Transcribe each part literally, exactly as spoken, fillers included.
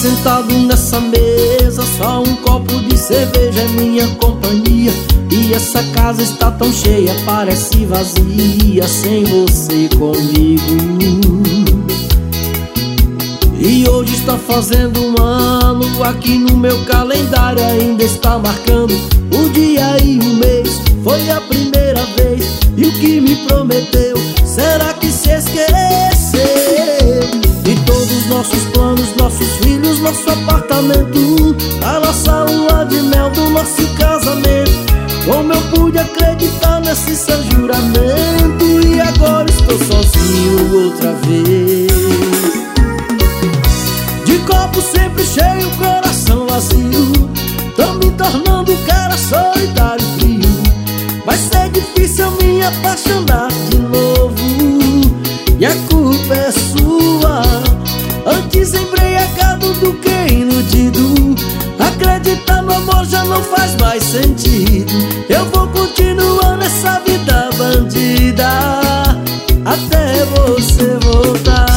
sentado nessa mesa, só um copo de cerveja é minha companhia. E essa casa está tão cheia, parece vazia sem você comigo. E hoje está fazendo um ano, aqui no meu calendário ainda está marcando o dia e o mês. Foi a primeira vez, e o que me prometeu, será que se esqueceu? E todos os nossos planos, nossos filhos, nosso apartamento, a nossa lua de mel do nosso casamento. Como eu pude acreditar nesse seu juramento? E agora estou sozinho outra vez. De copo sempre cheio, coração vazio, tô me tornando um cara solitário e frio. Vai ser difícil me apaixonar de novo, e a culpa é sua. Antes embriagado do que iludido, acreditar no amor já não faz mais sentido. Eu vou continuar nessa vida bandida até você voltar.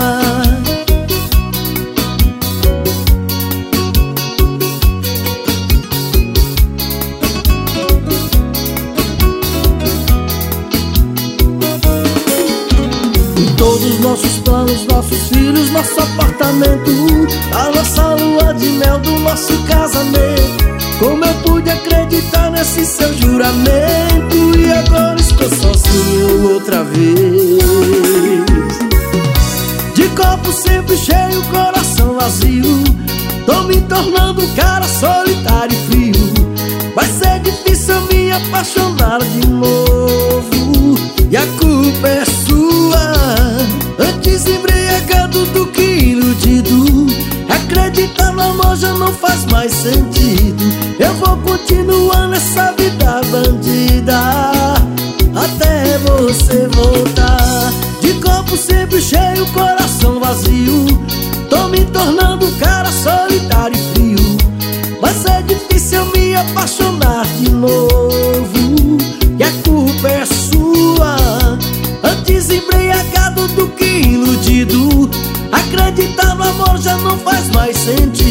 Todos os nossos planos, nossos filhos, nosso apartamento, a nossa lua de mel do nosso casamento. Como eu pude acreditar nesse seu juramento? E agora estou sozinho outra vez. De copo sempre cheio, coração vazio, tô me tornando um cara solitário e frio. Vai ser difícil me apaixonar de novo, e a culpa é sua. Antes embriagado do que iludido, acreditar no amor já não faz mais sentido. Eu vou continuar nessa vida bandida até você voltar. De copo sempre cheio, coração vazio, tô me tornando um cara solitário e frio. Vai ser difícil me apaixonar de novo, e a culpa é sua. Antes embriagado do que iludido, acreditar no amor já não faz mais sentido.